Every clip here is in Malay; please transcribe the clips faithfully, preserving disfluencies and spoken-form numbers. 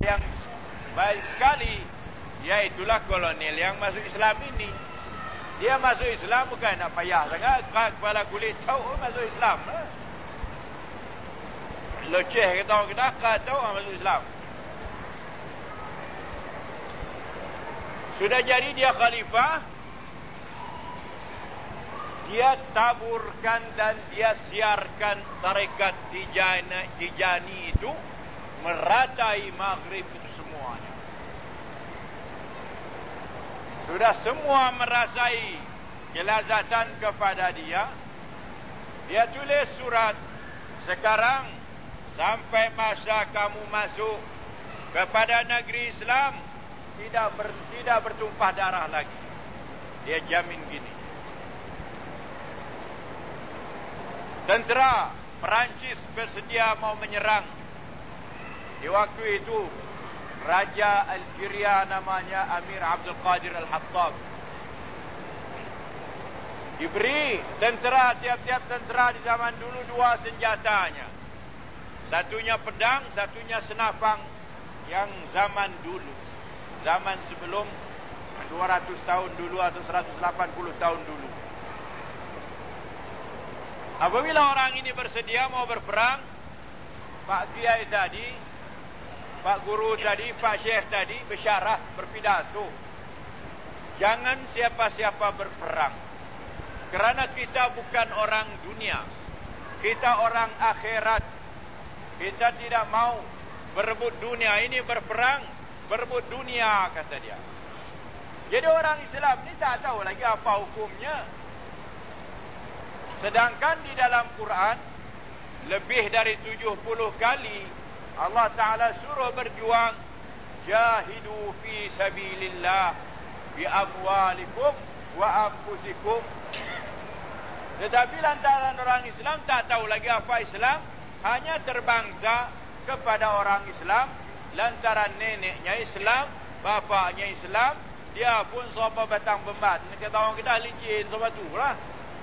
yang baik sekali, iaitulah kolonel yang masuk Islam ini. Dia masuk Islam bukan nak payah sangat, kepala kulit tahu masuk Islam. Loceh kata orang Kedah, tahu masuk Islam. Sudah jadi dia khalifah, dia taburkan dan dia siarkan tarekat Tijani, Tijani itu meratai Maghrib itu semuanya. Sudah semua merasai kelazatan kepada dia. Dia tulis surat, sekarang sampai masa kamu masuk kepada negeri Islam, tidak ber, tidak bertumpah darah lagi. Dia jamin gini. Tentera Perancis bersedia mau menyerang. Di waktu itu Raja Algeria namanya Amir Abdul Qadir Al-Hattab. Diberi tentera, tiap-tiap tentera di zaman dulu dua senjatanya. Satunya pedang, satunya senapang yang zaman dulu. Zaman sebelum dua ratus tahun dulu atau seratus lapan puluh tahun dulu. Apabila orang ini bersedia mau berperang, Pak Kiai tadi, Pak Guru tadi, Pak Syekh tadi besyarah, berpidato. Jangan siapa-siapa berperang. Kerana kita bukan orang dunia. Kita orang akhirat. Kita tidak mau berebut dunia. Ini berperang, berebut dunia, kata dia. Jadi orang Islam ni tak tahu lagi apa hukumnya. Sedangkan di dalam Quran, lebih dari tujuh puluh kali Allah Ta'ala suruh berjuang. Jahidu fi sabilillah bi amwalikum wa anfusikum. Tetapi lantaran orang Islam tak tahu lagi apa Islam, hanya terbangsa kepada orang Islam. Lantaran neneknya Islam, bapaknya Islam, dia pun sopa batang bembat. Kata orang Kedah, licin sopa tu lah.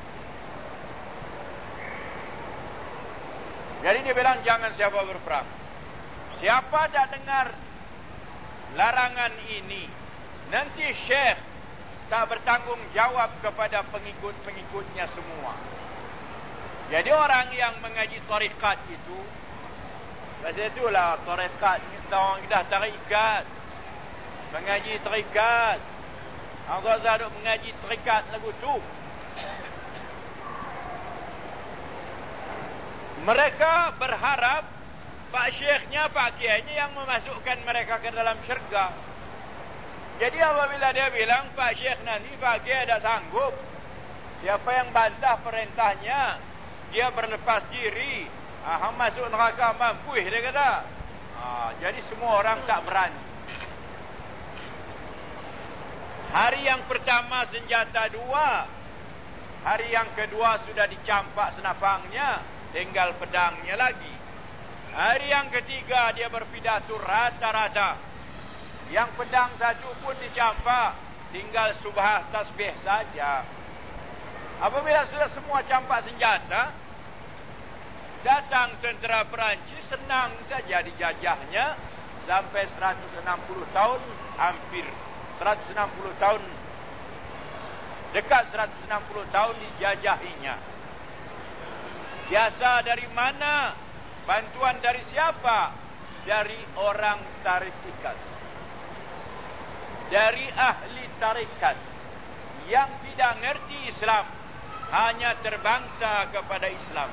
Jadi dia bilang jangan siapa berperang. Siapa dah dengar larangan ini, nanti Syekh tak bertanggung jawab kepada pengikut-pengikutnya semua. Jadi orang yang mengaji tarikat itu, pasal itulah tarikat ni orang dah tarikat, mengaji tarikat. Orang dah duk mengaji tarikat lagu tu. Mereka berharap Pak Syekhnya, Pak Kiainya yang memasukkan mereka ke dalam syurga. Jadi apabila dia bilang Pak Syekh nanti, Pak Kiai tak sanggup, siapa yang bantah perintahnya, dia berlepas diri, ah, masuk neraka mampu, dia kata. Ah, jadi semua orang tak berani. Hari yang pertama senjata dua, hari yang kedua sudah dicampak senapangnya, tinggal pedangnya lagi. Hari yang ketiga dia berpidato rata-rata. Yang pedang satu pun dicampak, tinggal subhah tasbih saja. Apabila sudah semua campak senjata, datang tentera Perancis, senang saja dijajahnya. Sampai seratus enam puluh tahun, hampir seratus enam puluh tahun, dekat seratus enam puluh tahun dijajahinya. Biasa dari mana? Bantuan dari siapa? Dari orang tarikat, dari ahli tarikat yang tidak ngerti Islam, hanya terbangsa kepada Islam.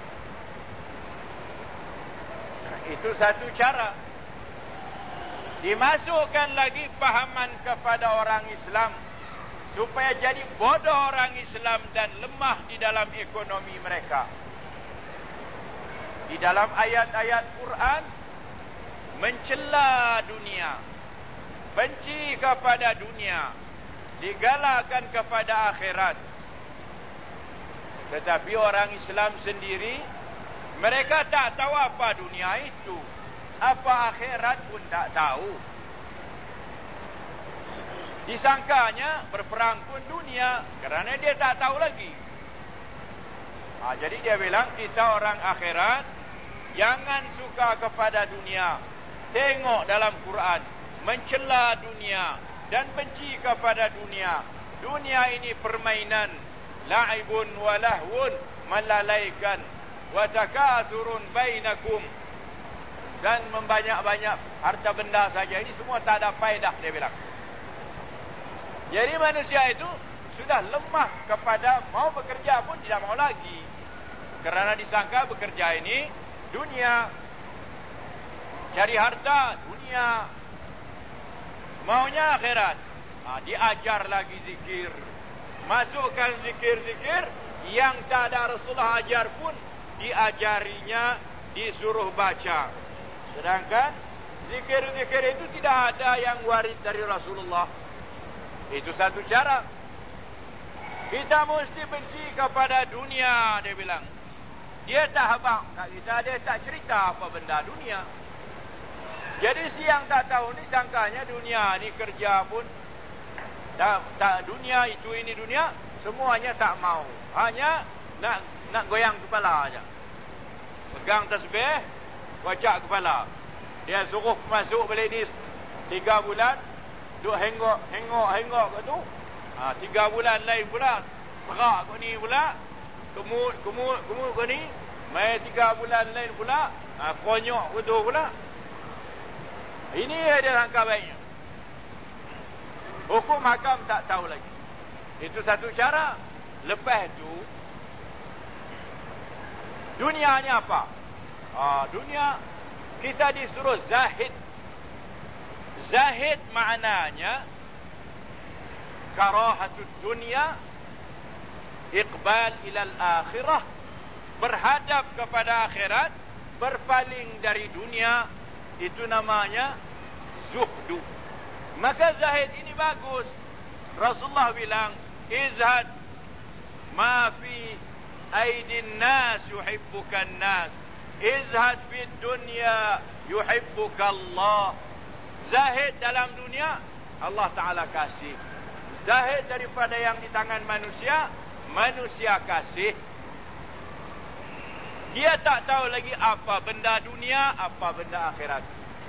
Nah, itu satu cara. Dimasukkan lagi fahaman kepada orang Islam, supaya jadi bodoh orang Islam dan lemah di dalam ekonomi mereka. Di dalam ayat-ayat Quran mencela dunia, benci kepada dunia, digalakkan kepada akhirat. Tetapi orang Islam sendiri, mereka tak tahu apa dunia itu, apa akhirat pun tak tahu. Disangkanya berperang pun dunia, kerana dia tak tahu lagi. Ha, jadi dia bilang kita orang akhirat, jangan suka kepada dunia. tengok dalam Quran, mencela dunia dan benci kepada dunia. Dunia ini permainan, la'ibun wa lahwun, melalaikan, wa takasurun bainakum, dan membanyak-banyak harta benda saja. Ini semua tak ada faedah, dia bilang. Jadi manusia itu sudah lemah kepada mau bekerja pun tidak mau lagi, kerana disangka bekerja ini dunia, cari harta dunia, maunya akhirat. Ha, diajar lagi zikir, masukkan zikir-zikir yang tak ada Rasulullah ajar pun diajarinya, disuruh baca. Sedangkan zikir-zikir itu tidak ada yang warid dari Rasulullah. Itu satu cara. Kita mesti benci kepada dunia, dia bilang. Dia tak habaq kat kita, dia tak cerita apa benda dunia. Jadi siang tak tahu ni sangkanya dunia ni kerja pun tak, tak dunia itu ini dunia, semuanya tak mau. Hanya nak nak goyang kepala aja. Pegang tasbih, kocak kepala. Dia suruh masuk balik ni tiga bulan, duk hengok, hengok, hengok kat tu. Ha, tiga bulan lain pula, terak kat ni pula, kemut, kemut, kemut kat ni. Mai tiga bulan lain pula, ha, konyok betul pula. Ini dia sangka baiknya. Hukum hakam tak tahu lagi. Itu satu cara. Lepas tu, dunia ni apa? Ha, dunia, kita disuruh zahid. Zahid maknanya karahatud dunia, iqbal ilal akhirah, berhadap kepada akhirat, berpaling dari dunia. Itu namanya zuhdu. Maka zahid ini bagus. Rasulullah bilang, izhad ma fi aidin nas yuhibbukan nas, izhad fid dunya yuhibbuka Allah. Zahid dalam dunia, Allah Ta'ala kasih. Zahid daripada yang di tangan manusia, manusia kasih. Dia tak tahu lagi apa benda dunia, apa benda akhirat.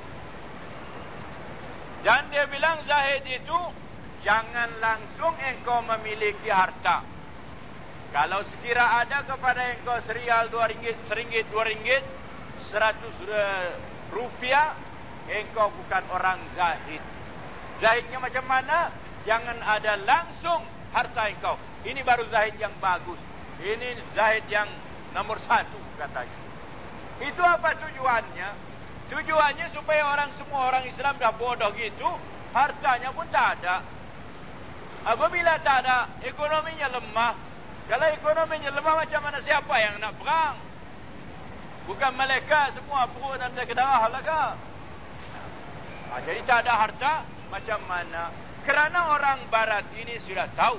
Dan dia bilang zahid itu, jangan langsung engkau memiliki harta. Kalau sekira ada kepada engkau serial dua ringgit, seringgit, dua ringgit, seratus rupiah, engkau bukan orang zahid. Zahidnya macam mana? Jangan ada langsung harta engkau. Ini baru zahid yang bagus. Ini zahid yang nomor satu katanya. Itu apa tujuannya? Tujuannya supaya orang semua orang Islam dah bodoh gitu, hartanya pun tak ada. Apabila tak ada, ekonominya lemah. Kalau ekonominya lemah, macam mana siapa yang nak perang? Bukan malaikat semua perut dan kedarah lah ke? Ha, jadi tak ada harta, macam mana? Kerana orang barat ini sudah tahu.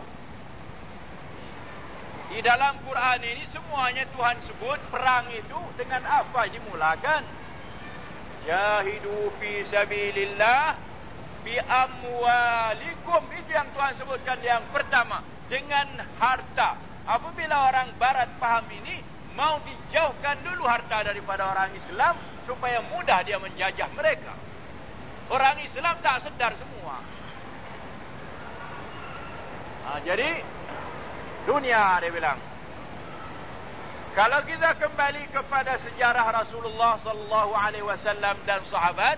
Di dalam Quran ini semuanya Tuhan sebut perang itu dengan apa dimulakan? Jahidu fi sabilillah bi amwalikum. Itu yang Tuhan sebutkan yang pertama, dengan harta. Apabila orang barat faham ini, mau dijauhkan dulu harta daripada orang Islam supaya mudah dia menjajah mereka. Orang Islam tak sedar semua. Ha, jadi dunia, dia bilang. Kalau kita kembali kepada sejarah Rasulullah sallallahu alaihi wasallam dan sahabat,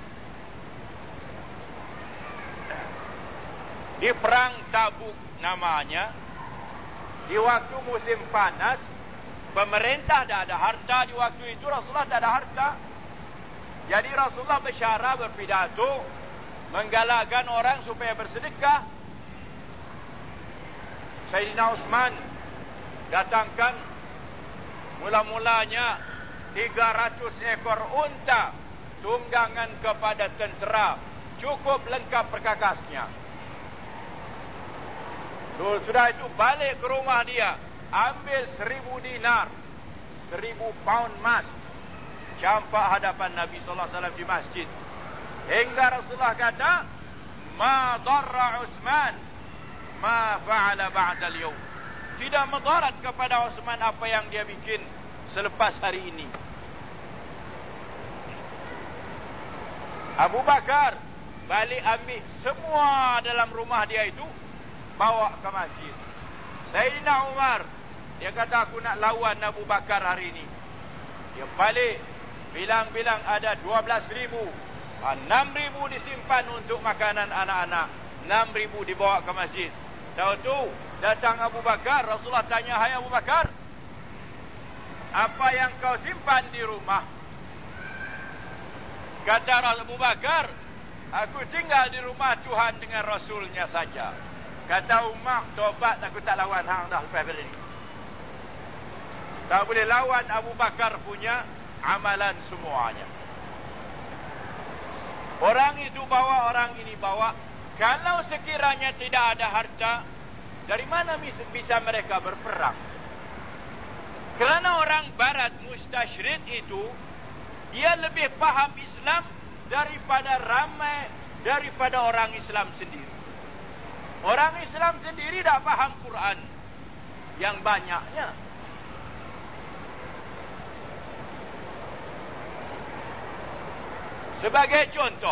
di perang Tabuk namanya, di waktu musim panas, pemerintah tak ada harta. Di waktu itu Rasulullah tak ada harta. Jadi Rasulullah bersyarah, berpidato, menggalakkan orang supaya bersedekah. Sayyidina Utsman datangkan mula-mulanya tiga ratus ekor unta tunggangan kepada tentera, cukup lengkap perkakasnya. Sudah itu balik ke rumah dia, ambil seribu dinar, seribu pound emas, campak hadapan Nabi sallallahu alaihi wasallam di masjid. Hingga Rasulullah kata, ma darra Utsman ma fa'ala ba'da al-yawm. Tidak mudarat kepada Utsman apa yang dia bikin selepas hari ini. Abu Bakar balik ambil semua dalam rumah dia itu, bawa ke masjid. Sayyidina Umar, dia kata aku nak lawan Abu Bakar hari ini. Dia balik, bilang-bilang ada dua belas ribu. enam ribu disimpan untuk makanan anak-anak. enam ribu dibawa ke masjid. Tahu tu, datang Abu Bakar, Rasulullah tanya, hai Abu Bakar, apa yang kau simpan di rumah? Kata Abu Bakar, aku tinggal di rumah Tuhan dengan Rasulnya saja. Kata Umar, tobat aku tak lawan hang dah lepas ini. Tak boleh lawan Abu Bakar punya amalan semuanya. Orang itu bawa, orang ini bawa. Kalau sekiranya tidak ada harta, dari mana bisa mereka berperang? Kerana orang barat mustasyrik itu, dia lebih paham Islam daripada ramai daripada orang Islam sendiri. Orang Islam sendiri tak faham Quran yang banyaknya. Sebagai contoh,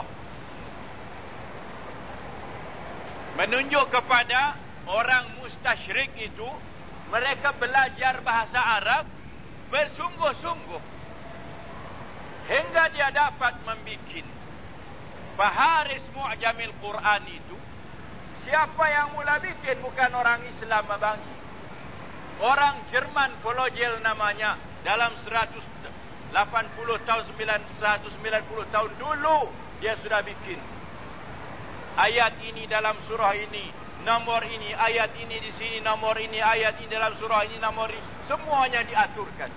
menunjuk kepada orang mustasyrik itu, mereka belajar bahasa Arab bersungguh-sungguh hingga dia dapat membikin Faharis Mu'jamil Quran itu. Siapa yang mula bikin? Bukan orang Islam, abangi. Orang Jerman, Vologel namanya, dalam seratus lapan puluh tahun, seratus sembilan puluh tahun dulu dia sudah bikin ayat ini dalam surah ini, nomor ini, ayat ini di sini, nomor ini, ayat ini dalam surah ini, nomor ini, semuanya diaturkan.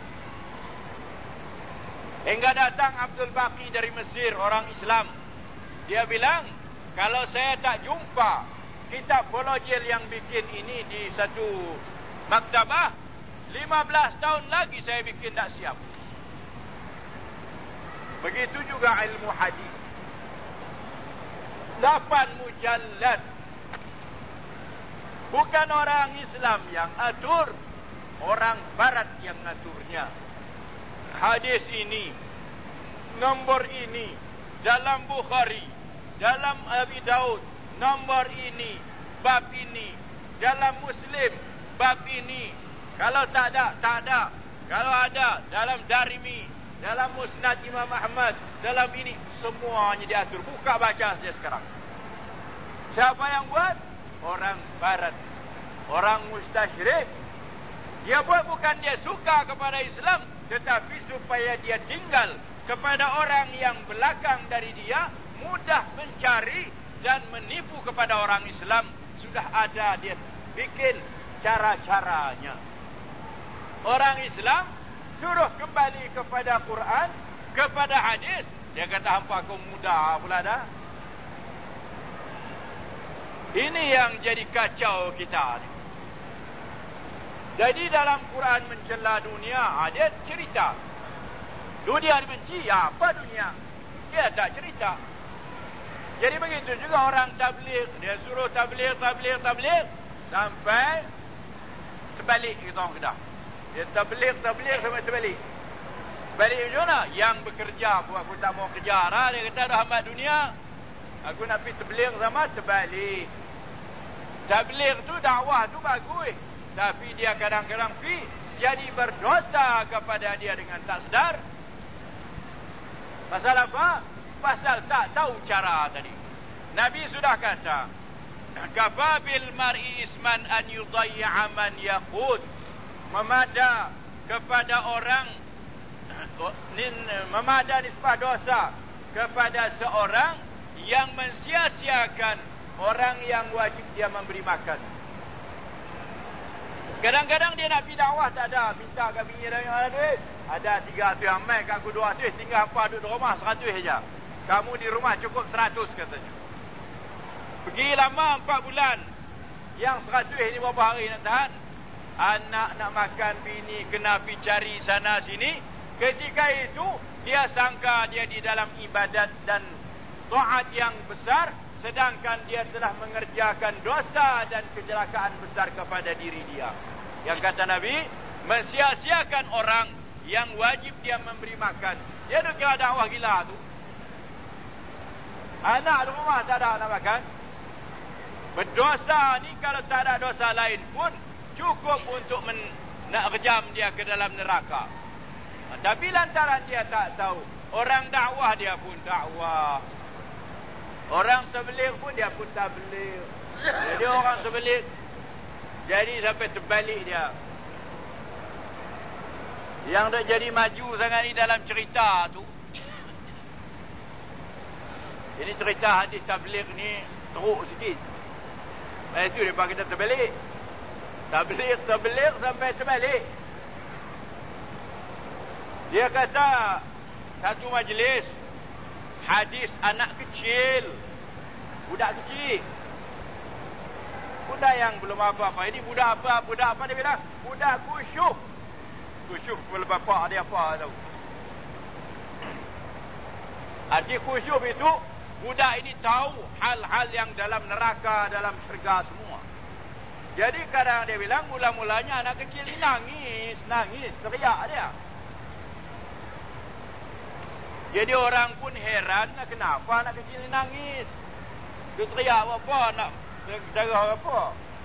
Hingga datang Abdul Baqi dari Mesir, orang Islam. Dia bilang, kalau saya tak jumpa kitab Vologel yang bikin ini di satu maktabah, lima belas tahun lagi saya bikin tak siap. Begitu juga ilmu hadis. Lapan mujallad. Bukan orang Islam yang atur, orang Barat yang aturnya. Hadis ini, nombor ini, dalam Bukhari, dalam Abi Daud, nombor ini, bab ini, dalam Muslim, bab ini. Kalau tak ada, tak ada. Kalau ada, dalam Darimi, dalam Musnad Imam Ahmad, dalam ini, semuanya diatur. Buka baca saja sekarang. Siapa yang buat? Orang Barat, orang mustasyrik. Dia buat bukan dia suka kepada Islam, tetapi supaya dia tinggal kepada orang yang belakang dari dia, mudah mencari dan menipu kepada orang Islam. Sudah ada, dia bikin cara-caranya. Orang Islam suruh kembali kepada Quran, kepada hadis, dia kata hampa kau muda pula dah. Ini yang jadi kacau kita ni. Jadi dalam Quran mencela dunia, ada cerita dunia dibenci, apa dunia? Dia tak cerita. Jadi begitu juga orang tabligh, dia suruh tabligh, tabligh, tabligh sampai terbalik kita orang Kedah. Dia tabligh, tabligh sampai terbalik. Balik macam mana? Yang bekerja pun aku tak mau kejar lah. Dia kata dah hambat dunia, aku nak pergi tabligh sama, terbalik. Tabligh tu, dakwah tu bagus, tapi dia kadang-kadang pergi jadi berdosa kepada dia dengan tak sedar. Pasal apa? Pasal tak tahu cara tadi. Nabi sudah kata, kafa bil mar'i isman an yudayya man yaqud. Memada kepada orang, memada nisbah dosa kepada seorang yang mensia-siakan orang yang wajib dia memberi makan. Kadang-kadang dia nak pergi dakwah, tak ada, minta kat bini dia ada duit. Ada tiga ratus yang main kat aku dua ratus, tinggal apa duduk di rumah seratus saja. Kamu di rumah cukup seratus katanya. Pergi lama empat bulan, yang seratus ini berapa hari nak tahan? Anak nak makan, bini kena pergi cari sana sini. Ketika itu dia sangka dia di dalam ibadat dan taat yang besar, sedangkan dia telah mengerjakan dosa dan kecelakaan besar kepada diri dia. Yang kata Nabi, mensia-siakan orang yang wajib dia memberi makan. Dia tu kira dakwah gila tu. Anak di rumah tak ada nak makan. Berdosa ni kalau tak ada dosa lain pun cukup untuk men, nak rejam dia ke dalam neraka. Tapi lantaran dia tak tahu, orang dakwah dia pun dakwah, orang tabligh pun dia pun tabligh. Jadi orang tabligh jadi sampai terbalik dia. Yang dah jadi maju sangat ni dalam cerita tu, ini cerita hadis tabligh ni teruk sikit. Lepas itu dia kita terbalik. Tabligh, tabligh sampai terbalik. Dia kata satu majlis hadis anak kecil, budak kecil, budak yang belum apa-apa. Ini budak apa? Budak apa dia bilang? Budak kusyuk. Kusyuk kepala bapak dia apa tahu. Arti kusyuk itu budak ini tahu hal-hal yang dalam neraka, dalam syurga semua. Jadi kadang dia bilang mula-mulanya anak kecil ni nangis, nangis, teriak dia. Jadi orang pun heran, kenapa anak kecil ni nangis? Dia teriak apa? Nak darah apa?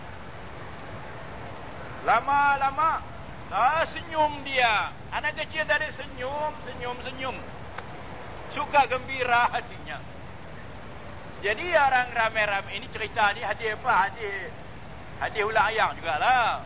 Lama-lama ah, senyum dia. Anak kecil tadi senyum, senyum, senyum. Suka gembira hatinya. Jadi orang ramai-ramai ini cerita ni hadis apa? Hadis hadis ulang ayam jugalah.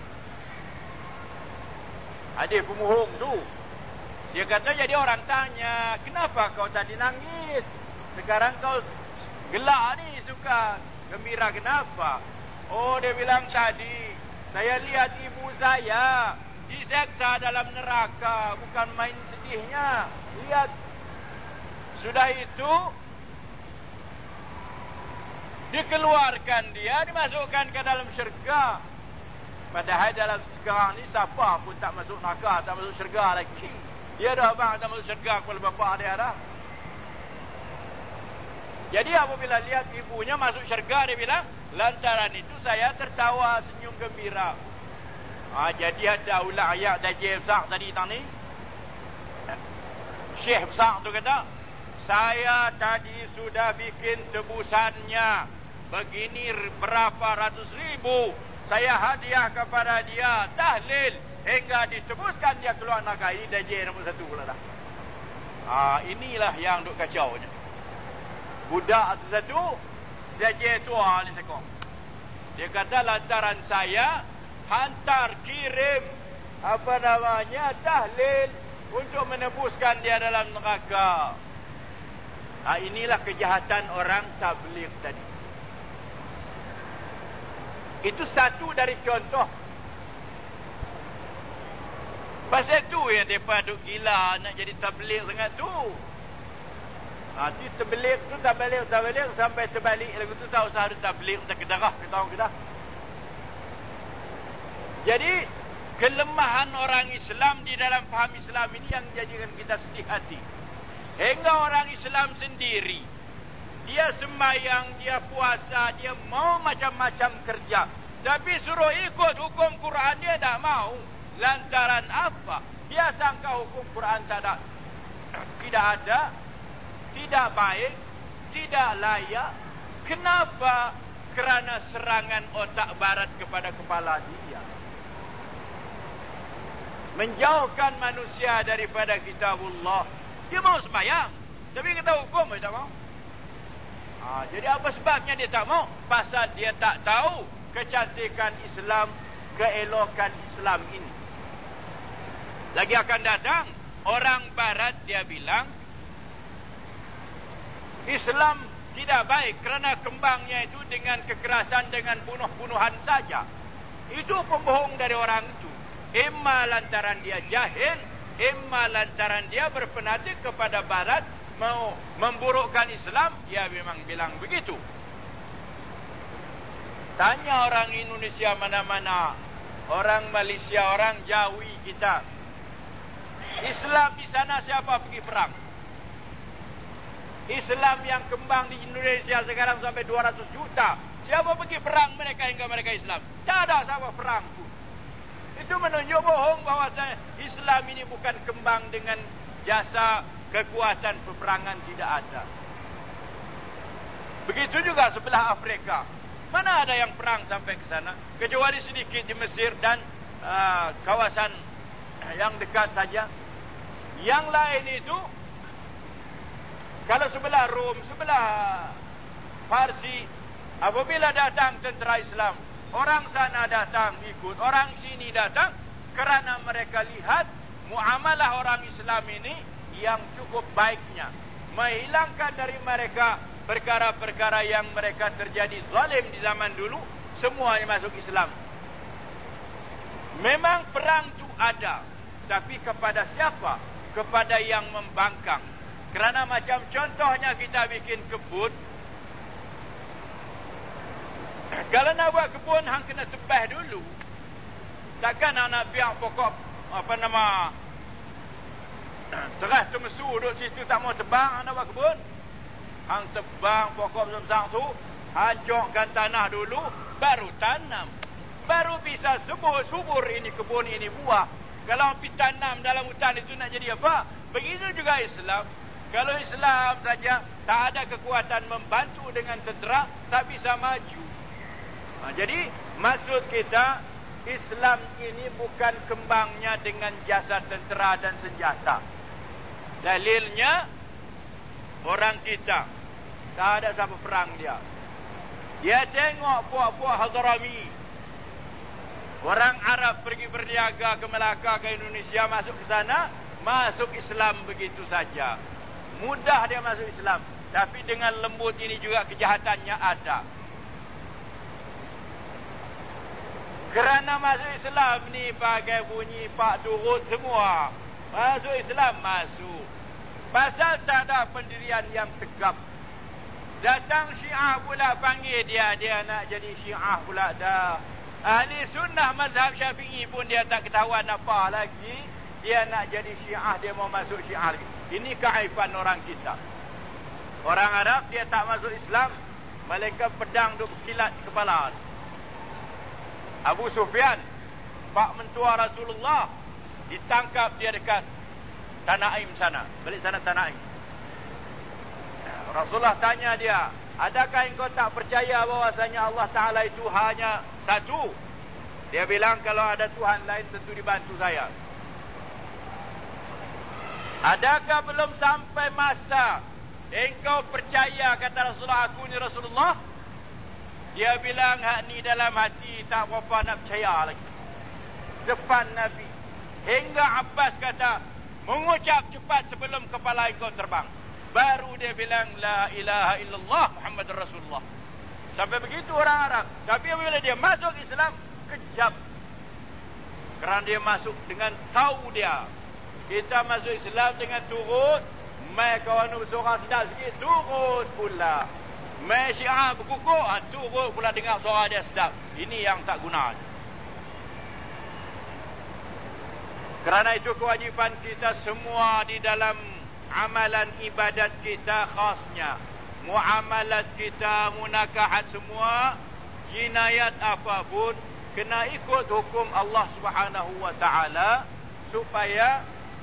Hadis pemuhung tu. Dia kata jadi orang tanya, kenapa kau tadi nangis? Sekarang kau gelak ni, suka gembira, kenapa? Oh, dia bilang tadi, saya lihat ibu saya diseksa dalam neraka, bukan main sedihnya. Lihat. Sudah itu, dikeluarkan dia, dimasukkan ke dalam syurga. Padahal dalam sekarang ni, siapa pun tak masuk neraka, tak masuk syurga lagi. Dia dah abang tak masuk syurga kepala bapak dia dah. Jadi apabila lihat ibunya masuk syurga, dia bilang, lantaran itu saya tertawa senyum gembira. Ha, jadi ada ulang ayat dajjal besar tadi tang ni. Syekh besar tu kata, saya tadi sudah bikin tebusannya begini berapa ratus ribu. Saya hadiah kepada dia tahlil hingga ditebuskan dia keluar neraka. Ini dajjal nombor satu pula dah. Ha, inilah yang duk kacau je. Budak satu, dajjal tua ni sekong. Dia kata lantaran saya hantar kirim apa namanya tahlil untuk menebuskan dia dalam neraka. Ha, inilah kejahatan orang tabligh tadi. Itu satu dari contoh. Pasal tu yang mereka duk gila nak jadi tabligh sangat tu. Ha, tu tabligh tu tabligh tabligh sampai terbalik lagu tu tak usah ada tabligh tak kedarah kita tahu kita. Jadi kelemahan orang Islam di dalam faham Islam ini yang menjadikan kita sedih hati. Hingga orang Islam sendiri, dia sembahyang, dia puasa, dia mau macam-macam kerja, tapi suruh ikut hukum Quran dia tak mau. Lantaran apa? Dia sangka hukum Quran tak ada, tidak ada, tidak baik, tidak layak. Kenapa? Kerana serangan otak barat kepada kepala dia, menjauhkan manusia daripada kitabullah. Dia mau sembahyang, tapi kita hukum dia tak mau. Ha, jadi apa sebabnya dia tak mau? Pasal dia tak tahu kecantikan Islam, keelokan Islam ini. Lagi akan datang orang barat, dia bilang Islam tidak baik kerana kembangnya itu dengan kekerasan, dengan bunuh-bunuhan saja. Itu pembohong dari orang itu. Imma lantaran dia jahil, imma lantaran dia berfanatik kepada barat, mau memburukkan Islam. Dia memang bilang begitu. Tanya orang Indonesia mana-mana, orang Malaysia, orang Jawi kita, Islam di sana siapa pergi perang? Islam yang kembang di Indonesia sekarang sampai dua ratus juta. Siapa pergi perang mereka hingga mereka Islam? Tak ada siapa perang pun. Itu menunjuk bohong bahawa Islam ini bukan kembang dengan jasa kekuatan peperangan, tidak ada. Begitu juga sebelah Afrika. Mana ada yang perang sampai ke sana? Kecuali sedikit di Mesir dan uh, kawasan yang dekat saja. Yang lain itu, kalau sebelah Rom, sebelah Parsi, apabila datang tentera Islam, orang sana datang ikut, orang sini datang, kerana mereka lihat muamalah orang Islam ini yang cukup baiknya, menghilangkan dari mereka perkara-perkara yang mereka terjadi zalim di zaman dulu, semuanya masuk Islam. Memang perang itu ada, tapi kepada siapa? Kepada yang membangkang. Kerana macam contohnya kita bikin kebun, kalau nak buat kebun, hang kena tebah dulu. Takkan anak biar pokok apa nama teras temesu duduk situ tak mau tebang, anak buat kebun. Hang tebang pokok besar tu, hancurkan tanah dulu, baru tanam. Baru bisa subur-subur ini kebun ini buah. Kalau pergi tanam dalam hutan itu nak jadi apa? Begitu juga Islam. Kalau Islam saja tak ada kekuatan membantu dengan tentera, tak bisa maju. Nah, jadi maksud kita, Islam ini bukan kembangnya dengan jasa tentera dan senjata. Dalilnya, orang kita tak ada siapa perang dia. Dia tengok puak-puak Hadrami, orang Arab pergi berniaga ke Melaka, ke Indonesia, masuk ke sana, masuk Islam begitu saja. Mudah dia masuk Islam. Tapi dengan lembut ini juga kejahatannya ada. Kerana masuk Islam ni pakai bunyi Pak Durut semua. Masuk Islam, masuk. Pasal tak ada pendirian yang tegap. Datang Syiah pula panggil dia, dia nak jadi Syiah pula dah. Ahli sunnah mazhab Syafi'i pun dia tak ketahuan apa lagi. Dia nak jadi Syiah, dia mau masuk Syiah lagi. Ini keaifan orang kita. Orang Arab dia tak masuk Islam, malaikat pedang duk kilat di kepala. Abu Sufyan, pak mentua Rasulullah, ditangkap dia dekat Tanaim sana. Balik sana Tanaim. Rasulullah tanya dia, adakah engkau tak percaya bahwasanya Allah Ta'ala itu hanya satu? Dia bilang, kalau ada Tuhan lain tentu dibantu saya. Adakah belum sampai masa engkau percaya, kata Rasulullah, aku ni Rasulullah? Dia bilang, hak ni dalam hati tak berapa nak percaya lagi. Depan Nabi. Hingga Abbas kata, mengucap cepat sebelum kepala engkau terbang. Baru dia bilang, la ilaha illallah Muhammad Rasulullah. Sampai begitu orang Arab. Tapi bila dia masuk Islam, kejap. Kerana dia masuk dengan tahu dia. Kita masuk Islam dengan turut. Mai kawan bersuara sedap sikit, turut pula. Mai Syiah berkukuk, turut pula dengar suara dia sedap. Ini yang tak guna. Kerana itu kewajipan kita semua di dalam amalan ibadat kita khasnya. Muamalat kita, munakahat semua, jinayat apapun, kena ikut hukum Allah Subhanahu wa ta'ala supaya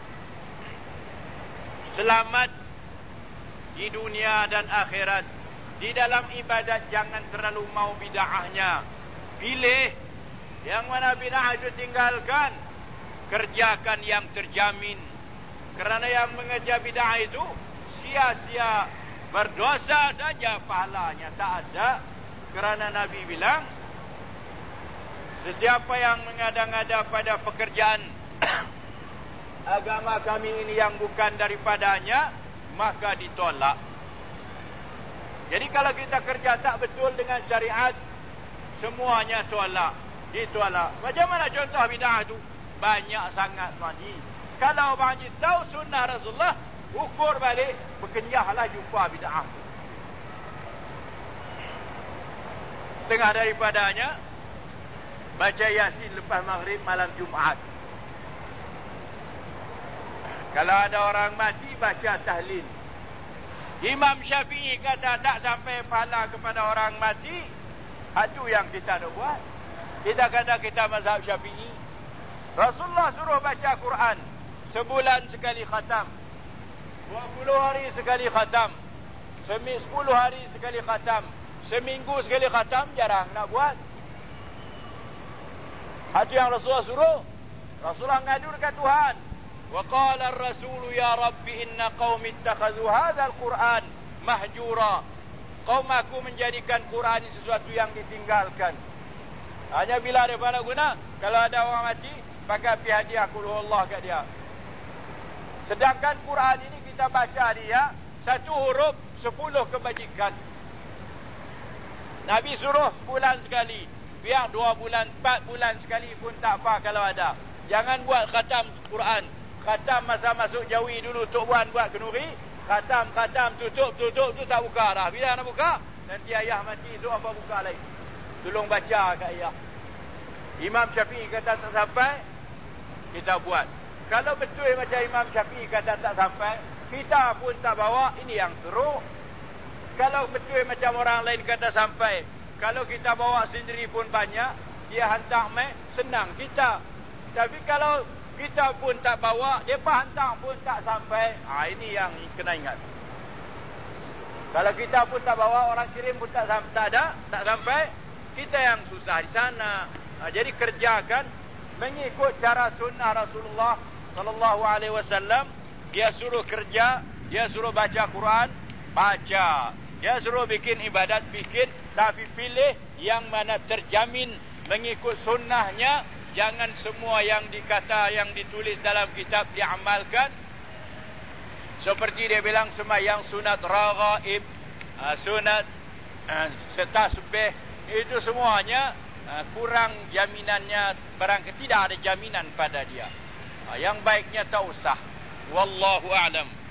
selamat di dunia dan akhirat. Di dalam ibadat jangan terlalu mau bid'ahnya. Pilih yang mana bid'ah itu tinggalkan. Kerjakan yang terjamin. Kerana yang mengejar bid'ah itu sia-sia, berdosa saja pahalanya tak ada. Kerana Nabi bilang, sesiapa yang mengada-ngada pada pekerjaan agama kami ini yang bukan daripadanya, maka ditolak. Jadi kalau kita kerja tak betul dengan syariat, semuanya tolak, ditolak. Macam mana contoh bid'ah itu? Banyak sangat tadi. Kalau Abang Haji tahu sunnah Rasulullah, ukur balik, berkenyahlah jumpa bid'ah. Tengah daripadanya, baca Yasin lepas maghrib malam Jumaat. Kalau ada orang mati, baca tahlil. Imam Syafi'i kata tak sampai pahala kepada orang mati. Itu yang kita nak buat. Kita kata kita mazhab Syafi'i. Rasulullah suruh baca Quran sebulan sekali khatam, dua puluh hari sekali khatam. Semi sepuluh hari sekali khatam, seminggu sekali khatam, jarang nak buat. Itu yang Rasulullah suruh. Rasulullah ngadu dekat Tuhan. Wa qala ar-rasul ya rabbi inna qaumi ittakhadhu hadzal Qur'an mahjura. Kaum aku menjadikan Quran ini sesuatu yang ditinggalkan. Hanya bila ada pada guna, kalau ada orang mati, pakai pi hadiah qul huwallah kat dia. Sedangkan Quran ini kita baca dia satu huruf sepuluh kebajikan. Nabi suruh sebulan sekali. Biar dua bulan, empat bulan sekali pun tak apa kalau ada. Jangan buat khatam Quran. Khatam masa masuk jawi dulu Tok Buan buat kenuri. Khatam, khatam, tutup, tutup tu tak buka dah. Bila nak buka? Nanti ayah mati tu apa buka lagi. Tolong baca kat ayah. Imam Syafi'i kata tak sampai, kita buat. Kalau betul macam Imam Syafi'i kata tak sampai, kita pun tak bawa, ini yang teruk. Kalau betul macam orang lain kata sampai, kalau kita bawa sendiri pun banyak, dia hantar mai, senang kita. Tapi kalau kita pun tak bawa, mereka hantar pun tak sampai, ha, ini yang kena ingat. Kalau kita pun tak bawa, orang kirim pun tak, tak ada, tak sampai, kita yang susah di sana. Ha, jadi kerjakan mengikut cara sunnah Rasulullah sallallahu alaihi wasallam. Dia suruh kerja, dia suruh baca Quran, baca. Dia suruh bikin ibadat, bikin. Tapi pilih yang mana terjamin mengikut sunnahnya. Jangan semua yang dikata, yang ditulis dalam kitab diamalkan. Seperti dia bilang sembahyang sunat raghaib, sunat tasbih, itu semuanya kurang jaminannya, barang tidak ada jaminan pada dia. Yang baiknya tak usah. Wallahu a'lam.